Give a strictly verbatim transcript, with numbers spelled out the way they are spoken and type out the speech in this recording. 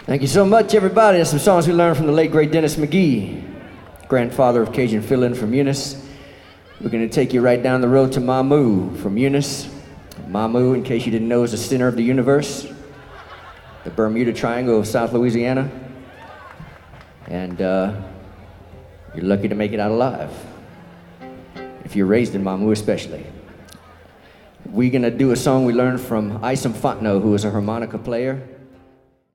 Thank you so much, everybody. That's some songs we learned from the late, great Dennis McGee, grandfather of Cajun fiddling from Eunice. We're going to take you right down the road to Mamu from Eunice. Mamu, in case you didn't know, is the center of the universe, the Bermuda Triangle of South Louisiana. And uh, you're lucky to make it out alive, if you're raised in Mamu especially. We're going to do a song we learned from Isom Fontenot, who is a harmonica player.